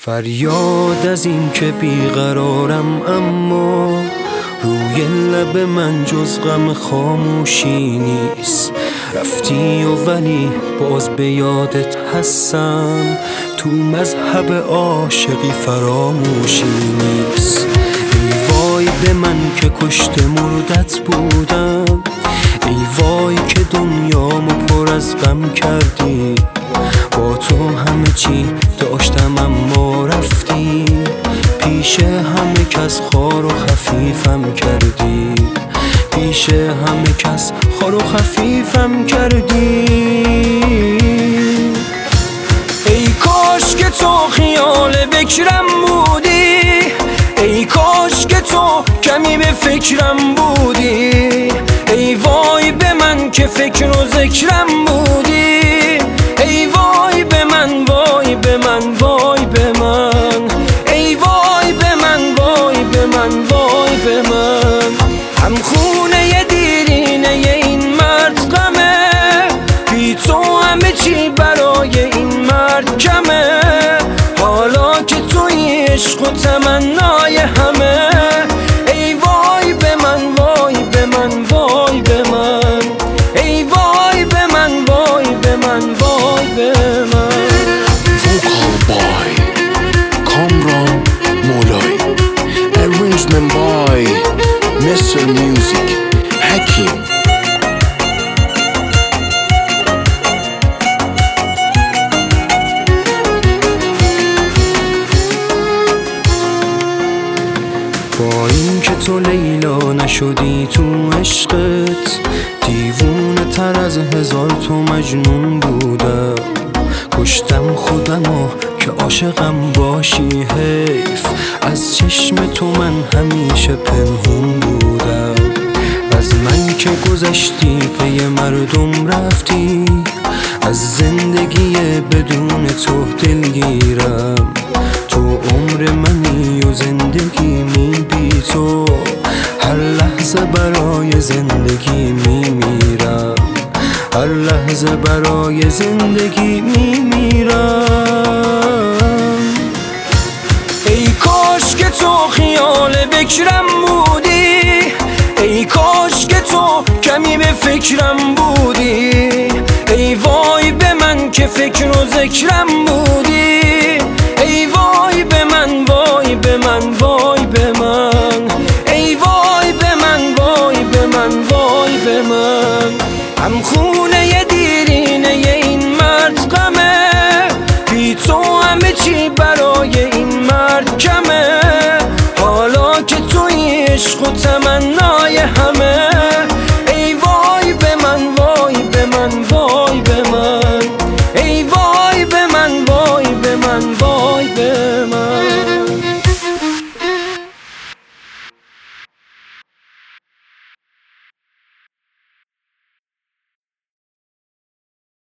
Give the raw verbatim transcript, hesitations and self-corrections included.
فریاد از این که بیقرارم، اما روی لب من جز غم خاموشی نیست. رفتی و ولی باز به یادت هستم، تو مذهب عاشقی فراموشی نیست. ای وای به من که کشته مردت بودم، ای وای که دنیامو پر از غم کردی. با تو همه چی داشتم اما رفتی، پیش همه کس خار و خفیفم کردی، پیش همه کس خار و خفیفم کردی. ای کاش که تو خیال بکرم بودی، ای کاش که تو کمی به فکرم بودی. ای وای به من که فکر و ذکرم بودی، ای وای به من، وای به من، وای به من. ای وای به من، وای به من، وای به من. هم خونه دیرینه این مرد غمه، بی تو همه چی برای این مرد کمه. حالا که توی عشق و تمنای همه، ای وای به من، وای به من، وای به من. ای وای به من، وای به من، وای به من. Vocal by Kamran Molay, arrangement by mister Music Hakim. با این که تو لیلا نشدی تو عشقت، دیوونه تر از هزار تو مجنون بودم. کشتم خودمو که عاشقم باشی، حیف از چشم تو من همیشه پنهون بودم. از من که گذشتی پی مردم رفتی، از زندگی بدون تو دلگیرم. تو عمر منی و زندگی می بی تو، هر لحظه برای زندگی می میرم، هر لحظه برای زندگی می میرم. ای کاش که تو خیال بکرم بودی، ای کاش که تو کمی به فکرم بودی. ای وای به من که فکر و ذکرم بودی، ای وای به من، وای به من، وای به من. ای وای به من، وای به من، وای به من. هم خونه دیرینه این مرد غمه، بی تو همه چی برای این مرد کمه. حالا که توی عشق و تمنای همه،